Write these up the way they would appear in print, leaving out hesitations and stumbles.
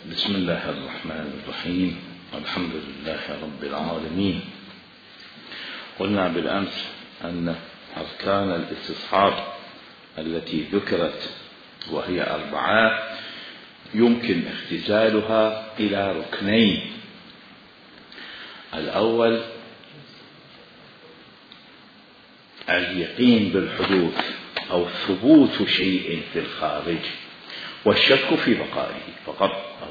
بسم الله الرحمن الرحيم. الحمد لله رب العالمين. قلنا بالأمس أن أركان الاستصحاب التي ذكرت وهي 4 يمكن اختزالها إلى ركنين. الأول اليقين بالحدوث أو ثبوت شيء في الخارج والشك في بقائه فقط.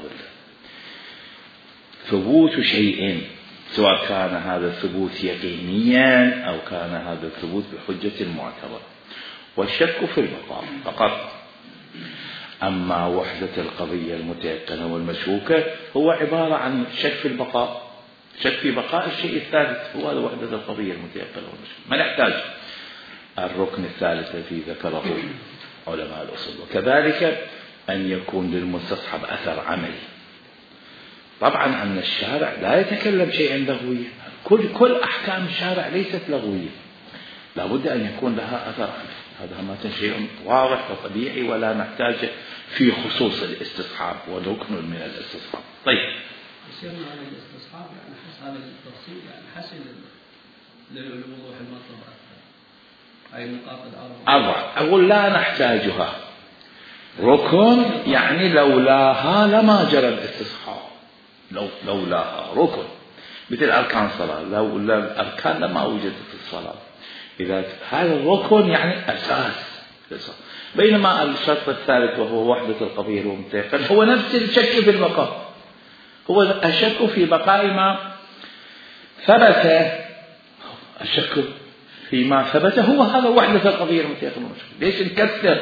ثبوت شيء سواء كان هذا الثبوت يقينيا أو كان هذا الثبوت بحجة معتبرة، والشك في البقاء فقط. أما وحدة القضية المتيقنة والمشكوكة هو عبارة عن شك في البقاء، شك في بقاء الشيء الثالث، هو هذا وحدة القضية المتيقنة والمشكوكة. ما نحتاج الركن الثالث الذي ذكره علماء الأصول. وكذلك أن يكون للمستصحب أثر عملي. طبعا أن الشارع لا يتكلم شيئا لغويا، كل أحكام الشارع ليست لغوية، لابد أن يكون لها أثر عملي. هذا ما شيء واضح وطبيعي ولا نحتاج في خصوص الاستصحاب وركن من الاستصحاب. طيب يصيرنا على الاستصحاب يعني حسب هذا التفصيل، يعني حسب للوضوح المطلوب أكثر. هاي النقاط 4 أقول لا نحتاجها. ركن يعني لولاها لما جرى الاستصحاب، لولاها ركن، مثل أركان الصلاة، لولا الأركان لما وجدت الصلاة. إذا هذا الركن يعني أساس، بينما الشرط الثالث وهو وحدة القضية المتيقنة هو نفس الشك في البقاء، هو الشك في بقاء ما ثبت. الشك فيما ثبت هو هذا وحدة القضية المتيقنة. ليش نكثر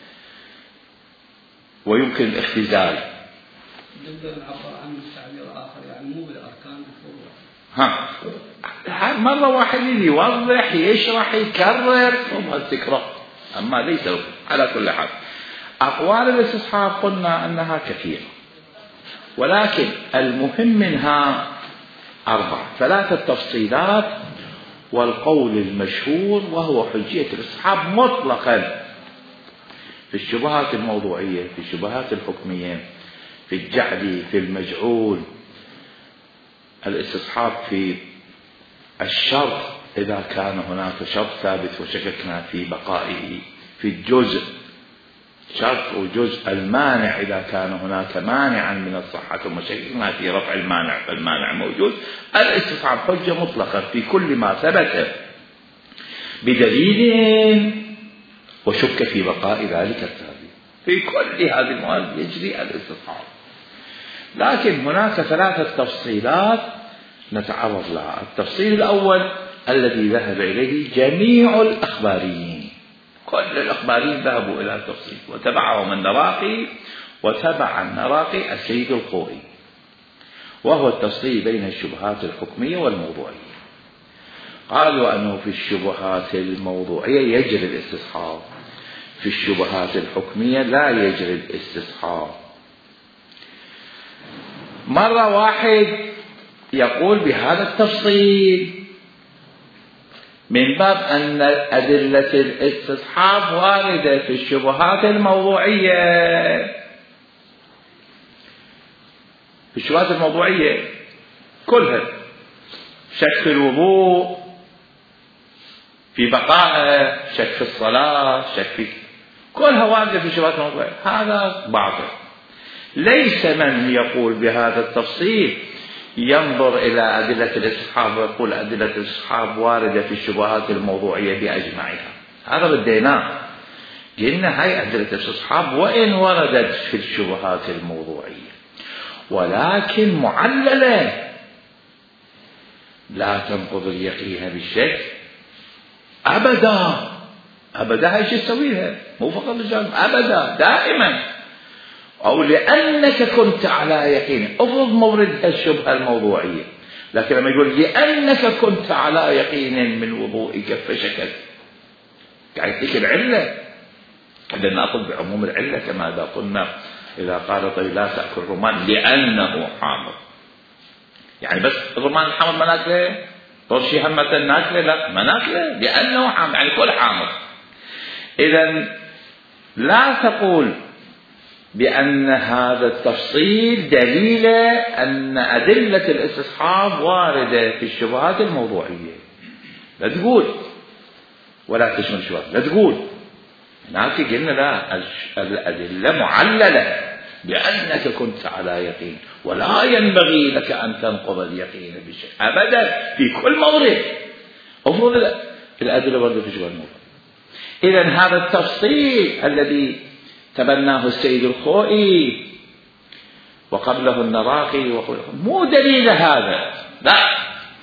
ويمكن الاختزال؟ نقدر نعبر عن التعبير آخر، يعني مو بالأركان مرة واحد يوضح يشرح يكرر التكرار، أما ليس على كل حال. أقوال الاستصحاب قلنا أنها كثيرة، ولكن المهم منها 4 3 تفصيلات والقول المشهور وهو حجية الاستصحاب مطلقا في الشبهات الموضوعية، في الشبهات الحكمية، في الجعل، في المجعول. الاستصحاب في الشرط إذا كان هناك شرط ثابت وشككنا في بقائه، في الجزء شرط وجزء، المانع إذا كان هناك مانعا من الصحة وشككنا في رفع المانع فالمانع موجود. الاستصحاب حجة مطلقة في كل ما ثبت بدليل وشك في بقاء ذلك الثابت. في كل هذه المواد يجري الاستصحاب، لكن هناك 3 تفصيلات نتعرض لها. التفصيل الأول الذي ذهب إليه جميع الأخباريين، كل الأخباريين ذهبوا إلى التفصيل وتبعهم النراقي، وتبع النراقي السيد الخوئي، وهو التفصيل بين الشبهات الحكمية والموضوعية. قالوا أنه في الشبهات الموضوعية يجري الاستصحاب، في الشبهات الحكمية لا يجري الاستصحاب. مرة واحد يقول بهذا التفصيل من باب أن أدلة الاستصحاب واردة في الشبهات الموضوعية. في الشبهات الموضوعية كلها، شك في الوضوء في بقائه، شك في الصلاة، شك في كلها واردة في الشبهات الموضوعية. هذا باطل. ليس من يقول بهذا التفصيل ينظر إلى أدلة الاستصحاب ويقول أدلة الاستصحاب واردة في الشبهات الموضوعية بأجمعها. هذا بديناه، قلنا هاي أدلة الاستصحاب وإن وردت في الشبهات الموضوعية ولكن معللة، لا تنقض اليقين بالشك أبدا. أبدا هاي شو تسويها؟ مو فقط الجانب، أبدا دائما. أو لأنك كنت على يقين، أفرض مورد الشبهة الموضوعية، لكن لما يقول لأنك كنت على يقين من وضوئك فشكت، قاعد يعطيك العلة. إذا نأخذ بعموم العلة كما إذا قلنا إذا قال طيب لا تأكل الرمان لأنه حامض، يعني بس الرمان الحامض ما ناكله، طرشي همة ناكله، لا ما ناكله لأنه حامض، يعني كل حامض. إذا لا تقول بأن هذا التفصيل دليل أن أدلة الاستصحاب واردة في الشبهات الموضوعية. لا تقول ولا تشمل شبهات، لا تقول هناك قلنا لا، الأدلة معللة بأنك كنت على يقين، ولا ينبغي لك أن تنقض اليقين بشيء أبدا في كل مورد. أفضل الأدلة برضه في شبهات الموضوع. إذن هذا التفصيل الذي تبناه السيد الخوئي وقبله النراقي مو دليل هذا، لا،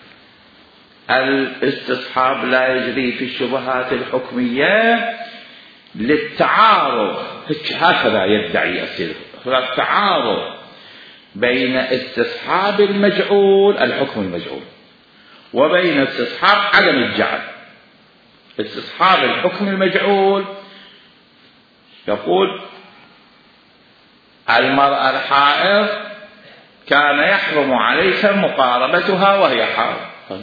الاستصحاب لا يجري في الشبهات الحكمية للتعارض، هكذا يدعي السيد الخوئي، التعارض بين استصحاب المجعول الحكم المجعول وبين استصحاب عدم الجعل. استصحاب الحكم المجعول يقول المرأة الحائض كان يحرم عليك مقاربتها وهي حائض،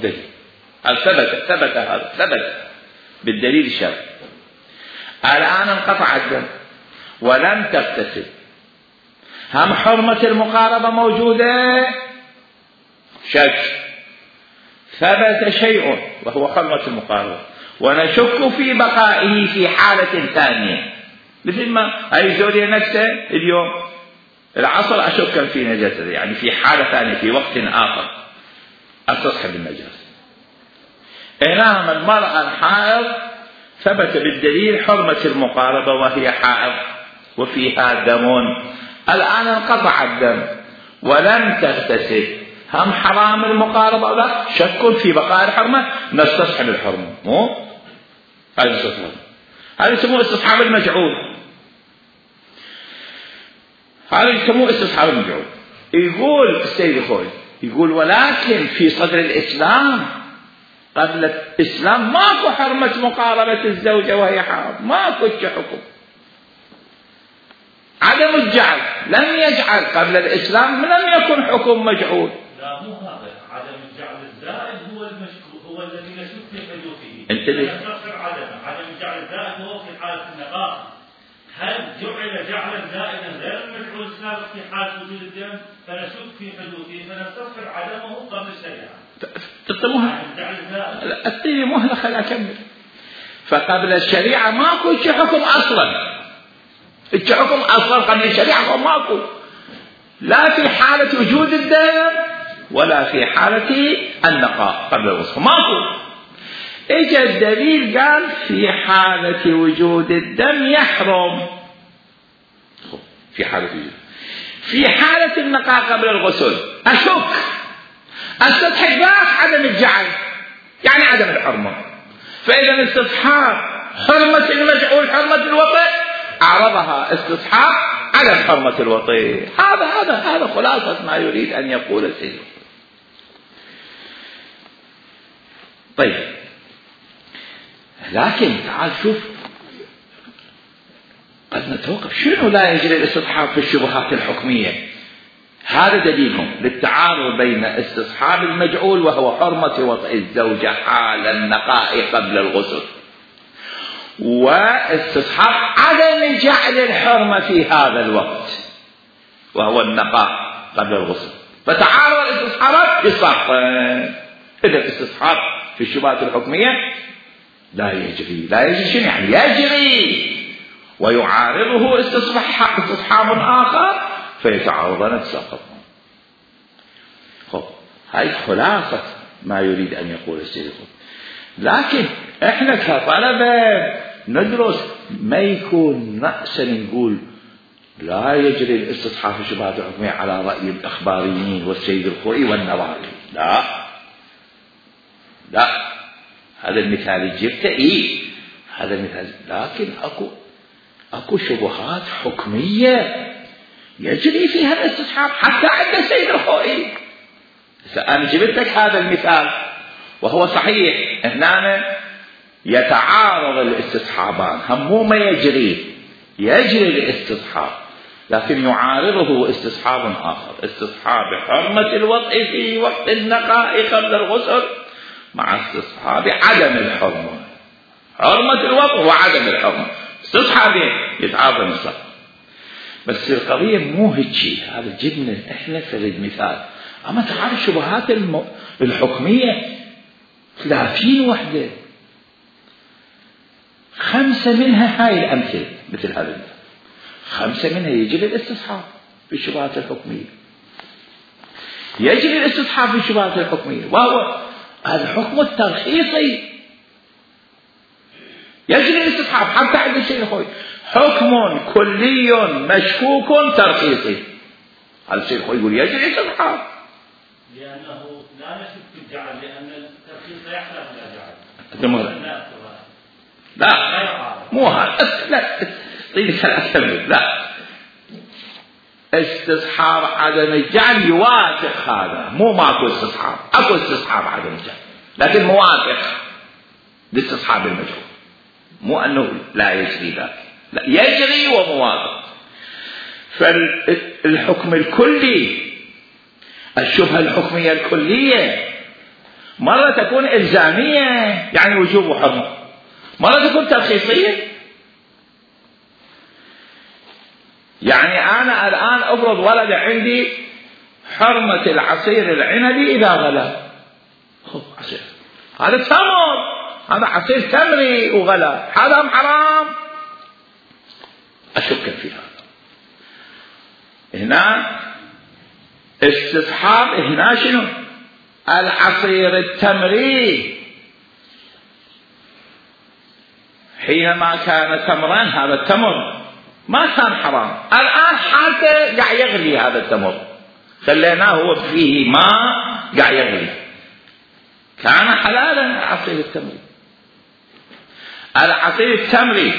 ثبت هذا، ثبت بالدليل الشرعي. الآن انقطع الدم ولم تغتسل، هم حرمة المقاربة موجودة؟ شك. ثبت شيء وهو حرمة المقاربة، ونشك في بقائه في حالة ثانية، مثل ما أي زوجة نفسه اليوم العصر أشك في نجاسته، يعني في حالة ثانية في وقت آخر استصحب النجاسة. إنما المرأة الحائض ثبت بالدليل حرمة المقاربة وهي حائض وفيها دم، الآن انقطع الدم ولم تغتسل، هم حرام المقاربة أو لا؟ شك في بقاء الحرمة، نستصحب الحرمة. مو هذا استصحاب، هذا يسموه استصحاب المجعول، هذا يسموه استصحاب المجعول. يقول السيد الخوئي يقول ولكن في صدر الإسلام قبل الإسلام ماكو حرمة مقاربة الزوجة وهي حائض، ماكو حكم عدم الجعل، لم يجعل قبل الإسلام، لم يكن حكم مجعول. لا مو هذا، عدم الجعل الزائد هو المشكوك، هو الذي نشك في حدوثه. انتبه، عدم الجعل الزائد هو في حالة النقاء. هل جعل جعلا زائدا غير المجعول السابق في حالة وجود الدم فنشك في حدوثه فنستصحب عدمه قبل الشريعة؟ الطيب مهلة، خليني أكمل. فقبل الشريعة ماكو حكم أصلا، حكم أصلا قبل الشريعة ماكو، لا في حالة وجود الدم ولا في حالة النقاء قبل الوصف، ماكو. اجى الدليل قال في حالة وجود الدم يحرم، في حالة وجود، في حالة النقاء قبل الغسل أشك، استصحب عدم الجعل يعني عدم الحرمة. فإذا استصحاب حرمة المجعول حرمة الوطئ أعرضها استصحاب عدم حرمة الوطئ. هذا خلاصة ما يريد أن يقول السيد. طيب، لكن تعال شوف، قد نتوقف شنو لا يجري الاستصحاب في الشبهات الحكمية. هذا دليلهم للتعارض بين استصحاب المجعول وهو حرمة وطئ الزوجة حال النقاء قبل الغسل، واستصحاب عدم جعل الحرمة في هذا الوقت وهو النقاء قبل الغسل. فتعارض الاستصحابات بصفين. إذا الاستصحاب في الشبهات الحكمية لا يجري شنو يعني؟ يجري ويعارضه استصحاب آخر فيتعارضان تساقطان. هاي خلاصة ما يريد أن يقول السيد. لكن احنا كطلبة ندرس، ما يكون رأسا نقول لا يجري الاستصحاب في الشبهات الحكمية على رأي الأخباريين والسيد الخوئي والنراقي. لا، هذا المثال جبته هذا المثال، لكن اكو شبهات حكمية يجري فيها الاستصحاب حتى عند السيد الخوئي. أنا جبت لك هذا المثال وهو صحيح، هنا يتعارض الاستصحابان، هم ما يجري الاستصحاب، لكن يعارضه استصحاب آخر، استصحاب حرمة الوطئ في وقت النقاء قبل الغسل مع استصحاب عدم الحرمة، حرمة الوطئ وعدم الحرمة، استصحابين يتعارض النصف. بس القضية مو هيك، هذا جبنا احنا فرد مثال. اما تعال الشبهات الحكمية 30 وحدة، 5 منها هاي الأمثلة مثل هذا المثال، 5 منها يجري الاستصحاب في الشبهات الحكمية، يجري الاستصحاب في الشبهات الحكمية، وهو الحكم الترخيصي يجري الاستصحاب. حتى عند السيد الخوي حكم كلي مشكوك ترخيصي، هذا السيد الخوي يقول يجري الاستصحاب لأنه لا نشك في الجعل، لأن الترخيص لا يحتاج إلى جعل. لا مو هذا، لا طيب أكمل. لا، استصحاب عدم الجعل يوافق هذا، مو ماكو استصحاب، اكو استصحاب عدم الجعل لكن موافق لاستصحاب المجهول، مو انه لا يجري ذاك، لا يجري وموافق. فالحكم الكلي، الشبهة الحكمية الكلية مرة تكون إلزامية يعني وجوب وحرمة، مرة تكون ترخيصية. يعني أنا الآن أفرض ولد عندي حرمة العصير العنبي إذا غلا، عصير هذا تمر، هذا عصير تمري وغلا، هذا حرام، أشك في هذا. هنا استصحاب، هنا شنو؟ العصير التمري حينما كان تمرا، هذا التمر ما كان حرام، الآن حتى قاعد يغلي هذا التمر، خليناه هو فيه ماء قاعد يغلي، كان حلالا العصير التمري. العصير التمري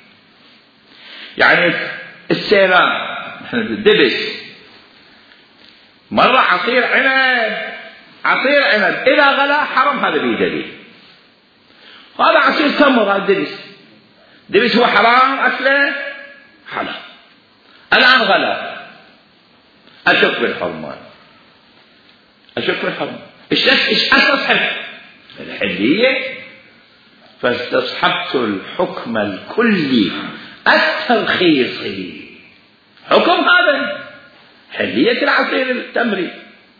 يعني السيلان، الدبس، مرة عصير عنب، عصير عنب إذا غلا حرم، هذا به دليل. هذا عصير تمر، هذا دبس، دبس هو حرام أكله، حلال، الآن غلا، أشك بالحرمة، أشك بالحرمة. إيش أستصحب؟ الحلية. فاستصحبت الحكم الكلي الترخيصي، حكم هذا حلية العصير التمري.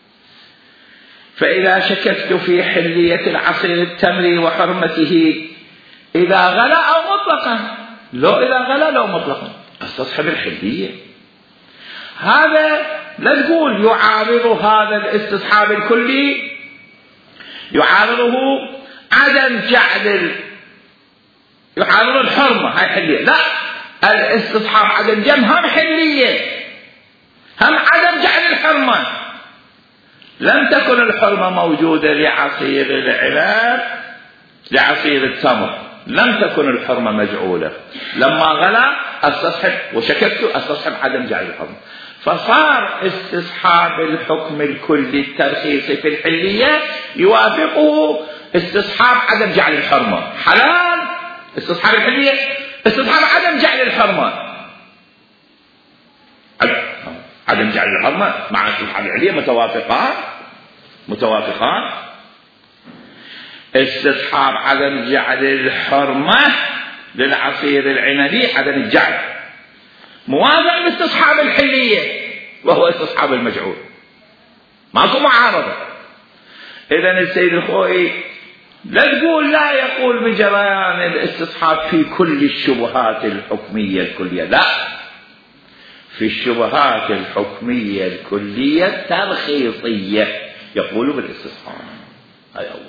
فإذا شككت في حلية العصير التمري وحرمته إذا غلا أو مطلقا، لو إذا غلا لو مطلقا، استصحب الحلية. هذا لا تقول يعارض هذا الاستصحاب الكلي، يعارضه عدم جعل، يعارض الحرمة، هاي حلية، لا، الاستصحاب عدم جمع هم حلية، هم عدم جعل الحرمة. لم تكن الحرمة موجودة لعصير العنب، لعصير التمر، لم تكن الحرمة مجعولة، لما غلا استصحب وشككت استصحب عدم جعل الحرمة، فصار استصحاب الحكم الكلي الترخيصي في الحلية يوافقه استصحاب عدم جعل الحرمة، حلال استصحاب الحلية، استصحاب عدم جعل الحرمة، عدم جعل الحرمة مع استصحاب الحلية متوافقان. استصحاب عدم جعل الحرمة للعصير العنبي عدم الجعل موافق لاستصحاب الحلية وهو استصحاب المجعول، ماكو معارضة. إذن السيد الخوئي لا تقول، لا يقول بجريان الاستصحاب في كل الشبهات الحكمية الكلية، لا، في الشبهات الحكمية الكلية الترخيصية يقول بالاستصحاب. هاي أول.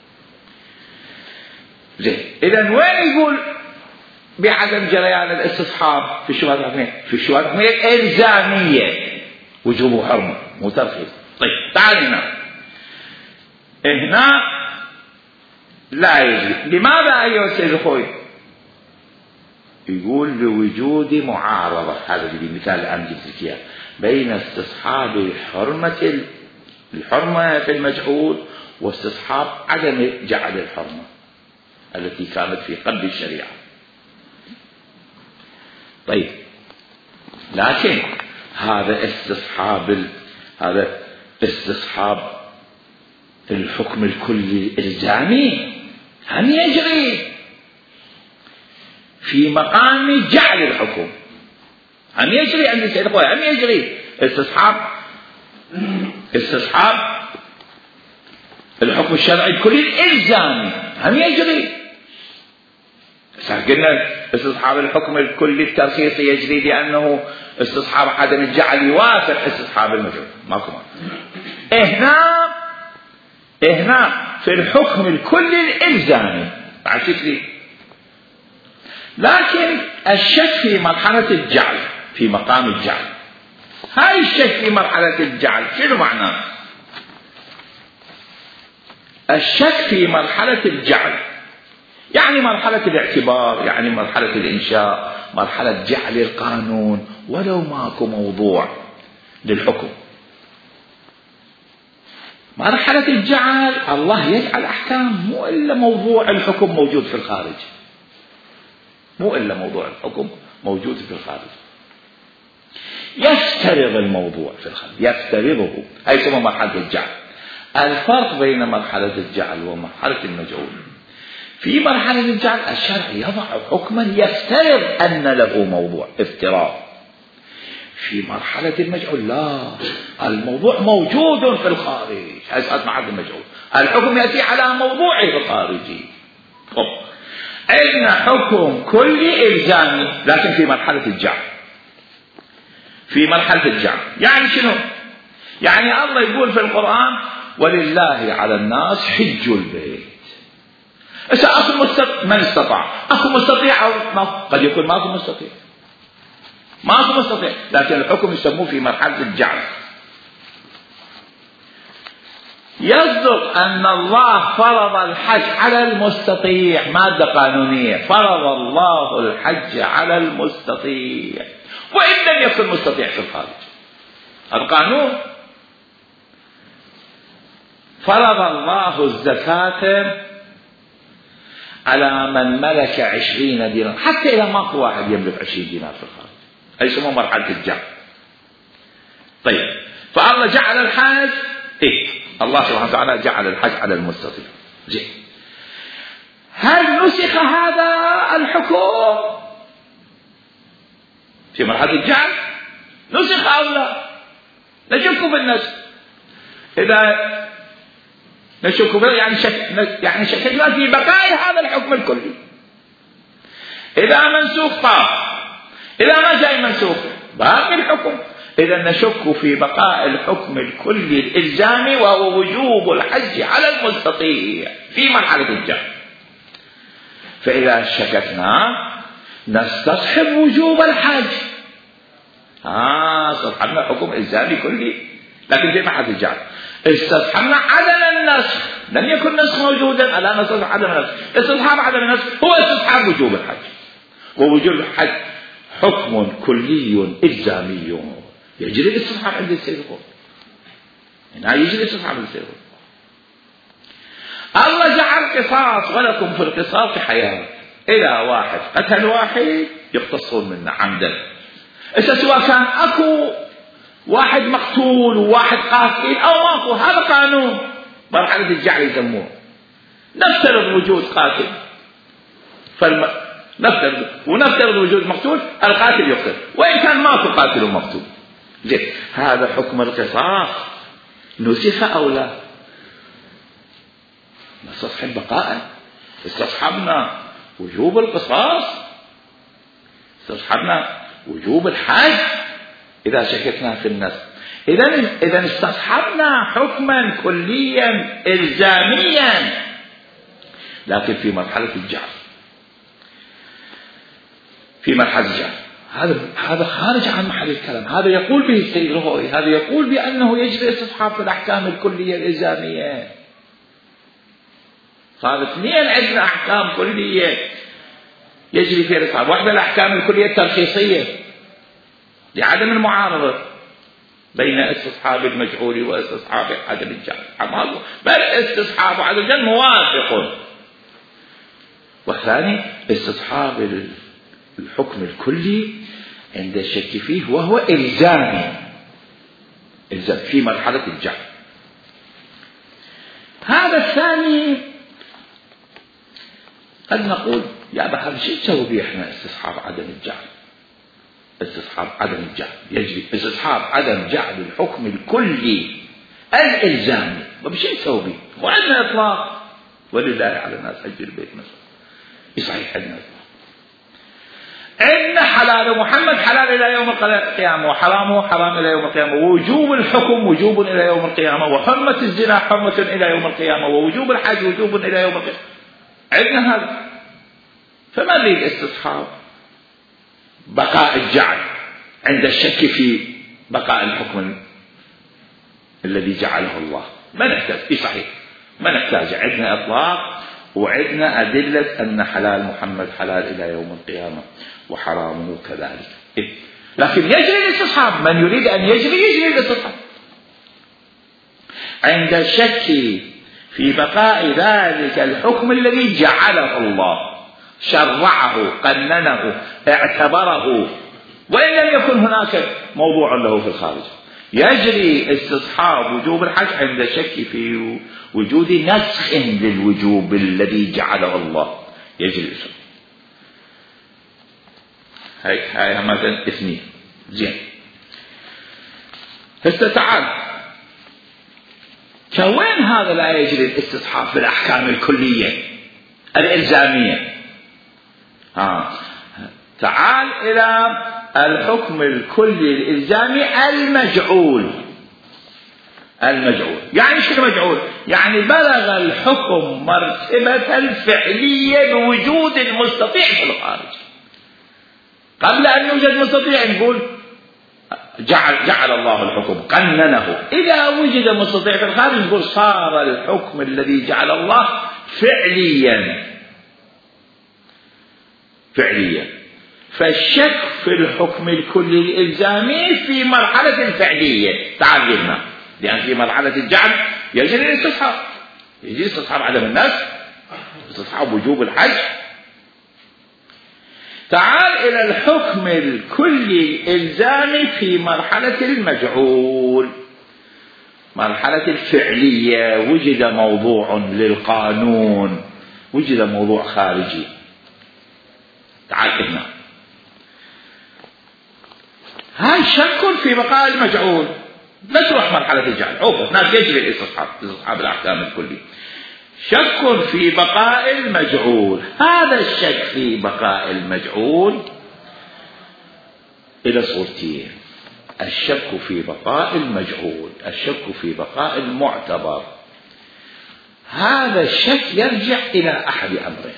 زين، إذن وين يقول بعدم جريان الاستصحاب في الشبهات الحكمية؟ في الشبهات الحكمية الإلزامية، وجوب وحرمة، مو ترخيص. طيب تعال هنا لا يجري. لماذا أيها السيد الخوي؟ يقول لوجود معارضة، هذا المثال الآن جبت إياه، بين استصحاب الحرمة في المجهول واستصحاب عدم جعل الحرمة التي كانت في قلب الشريعة. طيب لكن هذا استصحاب الحكم الكلي الإلزامي هم يجري في مقام جعل الحكم، هم يجري عند السيد الخوي، هم يجري استصحاب الحكم الشرعي الكلي الإلزامي، هم يجري. قلنا استصحاب الحكم الكلي الترخيصي يجري لأنه استصحاب عدم الجعل يوافق استصحاب المجعول، ماكو هنا في الحكم الكلي الإلزامي بعد شكلي. لكن الشك في مرحلة الجعل في مقام الجعل، هاي الشك في مرحلة الجعل شنو معناه؟ الشك في مرحلة الجعل يعني مرحلة الاعتبار، يعني مرحلة الإنشاء، مرحلة جعل القانون ولو ماكو موضوع للحكم. مرحلة الجعل الله يجعل أحكام مو إلا موضوع الحكم موجود في الخارج، مو إلا موضوع الحكم موجود في الخارج، يفترض الموضوع في الخارج، يفترضه، هاي يسمى مرحلة الجعل. الفرق بين مرحلة الجعل ومرحلة المجعول، في مرحلة الجعل الشرع يضع حكما يفترض أن له موضوع، افتراض. في مرحلة المجعول لا، الموضوع موجود في الخارج، هاي صارت مرحلة المجعول، الحكم يأتي على موضوعه الخارجي. عندنا حكم كلي إلزامي لكن في مرحلة الجعل. في مرحلة الجعل يعني شنو؟ يعني الله يقول في القرآن ولله على الناس حج البيت. أكو من استطاع، أكو مستطيع أو قد يكون ماكو مستطيع، لكن الحكم يسموه في مرحلة الجعل. يصدق أن الله فرض الحج على المستطيع، مادة قانونية، فرض الله الحج على المستطيع وإن لم يكن مستطيع في الخارج. القانون فرض الله الزكاة على من ملك 20 دينار حتى إذا ماكو واحد يملك 20 دينار في الخارج، هي يسموه مرحلة الجعل. طيب فالله جعل الحج، الله سبحانه وتعالى جعل الحج على المستطيع. زين، هل نسخ هذا الحكم في مرحلة الجعل؟ نسخ أو لا؟ نشك في النسخ. إذا نشك به يعني شككنا في بقاء هذا الحكم الكلي. إذا منسوخ طاف، إذا ما جاي منسوخ باقي الحكم. إذا نشك في بقاء الحكم الكلي الإلزامي وهو وجوب الحج على المستطيع في مرحلة الجعل. فإذا شككنا نستصحب وجوب الحج، استصحبنا حكم إلزامي كلي لكن في مرحلة الجعل. استصحبنا عدم النسخ، لم يكن نسخ موجودا، ألا نستصحب عدم النسخ. استصحاب عدم النسخ هو استصحاب وجوب الحج، ووجوب الحج حكم كلي إلزامي يجري الاستصحاب عند السيد الخوي، هنا يجري الاستصحاب عند السيد الخوي. الله جعل قصاص ولكم في القصاص حياة، إذا واحد قتل واحد يقتصون منه عمدا. سواء كان أكو واحد مقتول وواحد قاتل أو ماكو، هذا قانون مرحلة الجعل يسموه. نفترض وجود قاتل ونفترض وجود مقتول، القاتل يقتل وإن كان ماكو قاتل ومقتول. زين، هذا حكم القصاص نسخ أو لا؟ نستصحب بقاء، استصحبنا وجوب القصاص، استصحبنا وجوب الحج إذا شككنا في النسخ. إذا استصحبنا حكما كليا إلزاميا لكن في مرحلة الجعل، في مرحلة الجعل. هذا خارج عن محل الكلام. هذا يقول به السيد الخوي، هذا يقول بأنه يجري استصحاب في الأحكام الكلية الإلزامية. هذا اثنين عندنا أحكام كلية يجري فيها الاستصحاب، واحدة الأحكام الكلية الترخيصية لعدم المعارضة بين استصحاب المجعول واستصحاب عدم الجعل، بل استصحاب عدم الجعل موافق. والثاني استصحاب الحكم الكلي عند الشك فيه وهو إلزامي في مرحلة الجعل. هذا الثاني قد نقول يا أبا هذا شو نسوي به احنا استصحاب عدم الجعل؟ استصحاب عدم الجعل، يجري استصحاب عدم جعل الحكم الكلي الإلزامي. وبشو نسوي به؟ وعندنا إطلاق ولله على الناس حج البيت مثلا، يصحيح عندنا إطلاق. عندنا حلال محمد حلال إلى يوم القيامة، وحرامه حرام إلى يوم القيامة، ووجوب الحكم وجوب إلى يوم القيامة، وحرمة الزنا حرمة إلى يوم القيامة، ووجوب الحج وجوب إلى يوم القيامة. عندنا هذا. فما نريد استصحاب بقاء الجعل عند الشك في بقاء الحكم الذي جعله الله. ما نحتاج صحيح، ما نحتاج. عندنا إطلاق وعندنا أدلة أن حلال محمد حلال إلى يوم القيامة وحرامه كذلك. لكن يجري الاستصحاب، من يريد أن يجري الاستصحاب عند الشك في بقاء ذلك الحكم الذي جعله الله، شرعه، قننه، اعتبره، وإن لم يكن هناك موضوع له في الخارج. يجري استصحاب وجوب الحج عند الشك في وجود نسخ للوجوب الذي جعله الله، يجري الاستصحاب. هاي مثلا اثنين. زين، هسه تعال كوين هذا لا يجري الاستصحاب في الأحكام الكلية الإلزامية. تعال إلى الحكم الكلي الإلزامي المجعول. يعني شو المجعول؟ يعني بلغ الحكم مرتبة الفعلية بوجود المستطيع في الخارج. قبل أن يوجد مستطيع نقول جعل الله الحكم، قننه. إذا وجد مستطيع في الخارج نقول صار الحكم الذي جعل الله فعليا. فالشك في الحكم الكلي الإلزامي في مرحلة الفعلية تعلمنا، لأن في مرحلة الجعل يجري الاستصحاب، يجري استصحاب عدم النسخ، استصحاب وجوب الحج. تعال إلى الحكم الكلي الإلزامي في مرحلة المجعول، مرحلة الفعلية. وجد موضوع للقانون، وجد موضوع خارجي. تعال هنا، هاي شك في بقاء المجعول. نشرح مرحلة الجعل. هناك يجري الاستصحاب الأحكام الكلي. شك في بقاء المجعول. هذا الشك في بقاء المجعول إلى صورتين: الشك في بقاء المجعول، الشك في بقاء المعتبر. هذا الشك يرجع إلى أحد أمرين: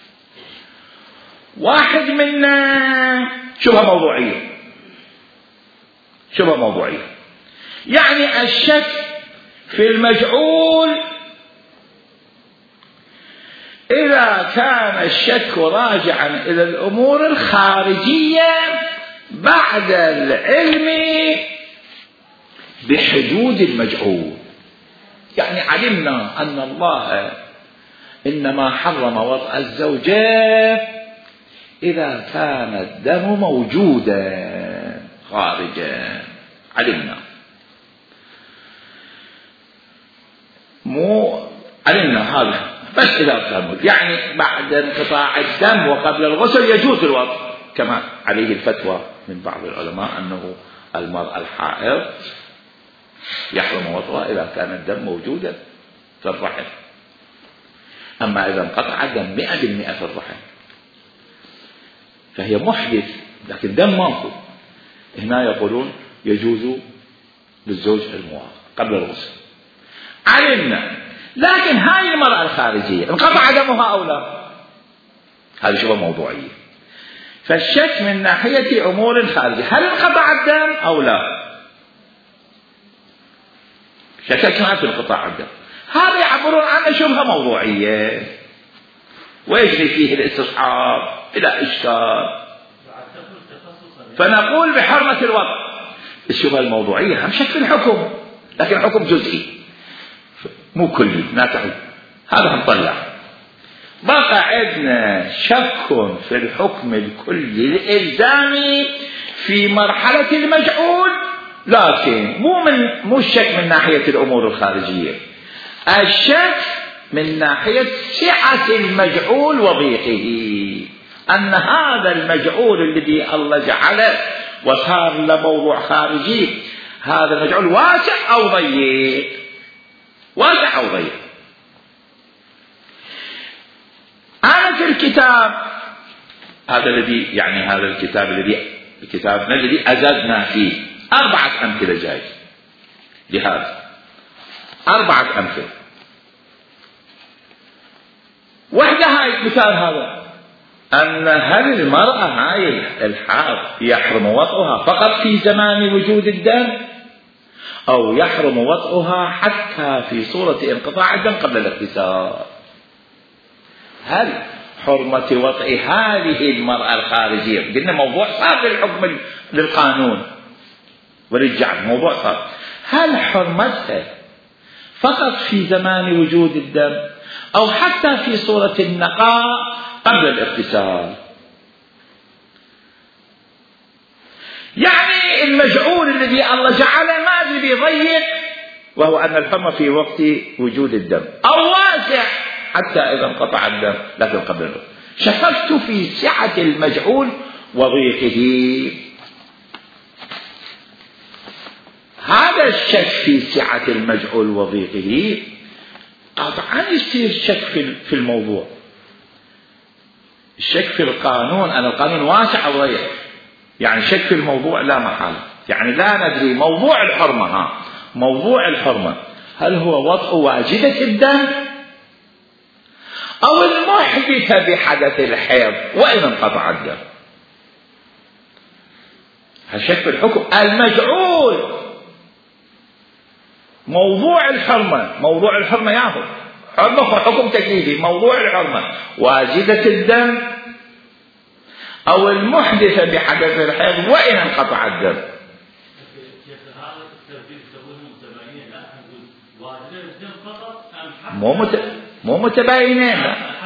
واحد منا شبهة موضوعية، يعني الشك في المجعول إذا كان الشك راجعا إلى الأمور الخارجية بعد العلم بحدود المجعول. يعني علمنا أن الله إنما حرم وطأ الزوجات إذا كان الدم موجودا خارجا، علمنا علمنا هذا، بس إذا كان يعني بعد انقطاع الدم وقبل الغسل يجوز الوطء، كما عليه الفتوى من بعض العلماء أنه المرأة الحائض يحرم وطئها إذا كان الدم موجودا في الرحم. أما إذا انقطع الدم 100% في الرحم فهي محدث، لكن دم ماكو، هنا يقولون يجوز للزوج المواطنة قبل الغسل. علمنا، لكن هاي المرأة الخارجية انقطع دمها أو لا، هذه شبه موضوعية. فالشك من ناحية أمور خارجية، هل انقطع الدم أو لا؟ شككنا في انقطاع الدم، هذا يعبرون عنه شبهة موضوعية ويجري فيه الاستصحاب إلى إشكال، فنقول بحرمة الوطء. الشبهة الموضوعية هم شك في الحكم، لكن حكم جزئي مو كلي ناتعي، هذا هنطلع. بقى عندنا شك في الحكم الكلي الإلزامي في مرحلة المجعول، لكن مو الشك من ناحية الأمور الخارجية، الشك من ناحية سعة المجعول وضيقه، أن هذا المجعول الذي الله جعله وصار له موضوع خارجي، هذا المجعول واسع أو ضيق؟ واسع أو ضيق. أنا في الكتاب هذا الذي يعني هذا الكتاب كتابنا الذي أزدنا فيه 4 أمثلة جاي لهذا، 4 أمثلة. واحدة هاي مثال هذا، أن هل المرأة هاي الحائض يحرم وطئها فقط في زمان وجود الدم، أو يحرم وطئها حتى في صورة انقطاع الدم قبل الاغتسال؟ هل حرمة وطئ هذه المرأة الخارجية، قلنا موضوع صار للحكم للقانون وللجعل، موضوع صار، هل حرمتها فقط في زمان وجود الدم أو حتى في صورة النقاء قبل الاغتسال؟ يعني المجعول الذي الله جعله ما أدري بيضيق، وهو أن الحرمة في وقت وجود الدم، أو واسع حتى إذا انقطع الدم لكن قبل الوقت. شككت في سعة المجعول وضيقه. هذا الشك في سعة المجعول وضيقه قطعا يصير شك في الموضوع. الشك في القانون، أن القانون واسع أو ضيق، يعني شك في الموضوع لا محالة. يعني لا ندري موضوع الحرمة، موضوع الحرمة هل هو وطء واجدة الدم أو المحدثة بحدث الحيض وإن انقطع الدم؟ هالشك في الحكم المجعول. موضوع الحرمة ياخذ حرمة حكم تكليفي. موضوع الحرمة واجدة الدم أو المحدثة بحدث الحيض وإن انقطع الدم. مو متباينين.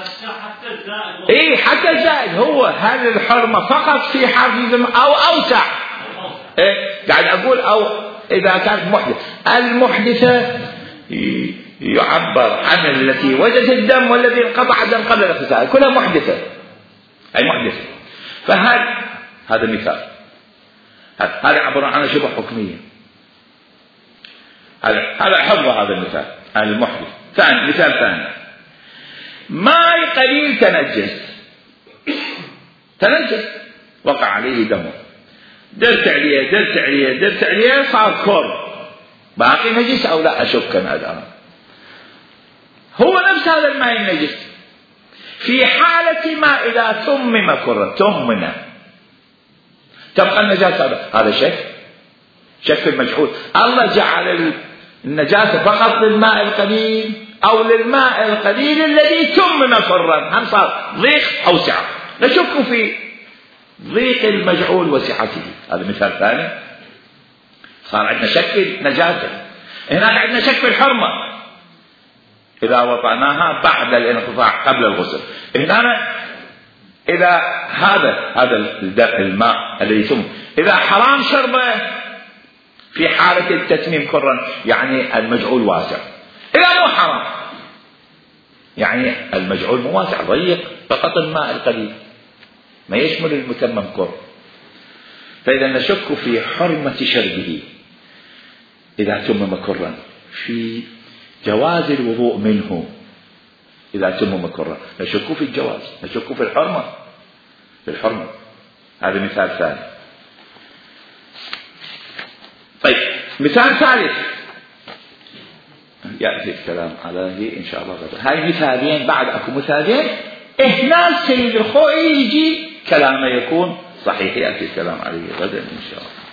حتى الزائد هو هل الحرمة فقط في حرف أو أوسع؟ قاعد أقول أو إذا كانت محدثة. المحدثة يعبر عن التي وجدت الدم والذي انقطع الدم قبل الاغتسال، كلها محدثة، أي محدثة. فهل هذا مثال، هذا عبر عن شبه حكمية، هذا حفظ هذا المثال المحدث. مثال ثاني، ماء قليل تنجس وقع عليه دم، درت عليه صار كر، باقي نجس أو لا؟ أشك أنا الآن. هو نفس هذا الماء النجس في حالة ما إذا ثمم كرة، تبقى النجاسة. هذا شك في المجحول. الله جعل النجاسة فقط للماء القليل أو للماء القليل الذي ثمم كرا، هم صار ضيق أو سعة. نشك في ضيق المجعول وسعته. هذا مثال ثاني. صار عندنا شك في النجاسة، هناك عندنا شك في الحرمة إذا وضعناها بعد الانقطاع قبل الغسل. هنا إذا هذا الماء الذي ثم إذا حرام شربه في حالة التتميم كرا، يعني المجعول واسع. إذا مو حرام يعني المجعول مو واسع، ضيق، فقط الماء القليل ما يشمل المتمم كر. فإذا نشك في حرمة شربه إذا تمم كرا، في جواز الوضوء منه إذا تمم كرا، نشك في الجواز، نشك في الحرمة. هذا مثال ثاني. طيب مثال ثالث يأتي الكلام عليه إن شاء الله غدا. هاي مثالين، بعد أكو مثالين. هنا السيد الخوئي يجي كلامه يكون صحيح، يأتي الكلام عليه غدا إن شاء الله.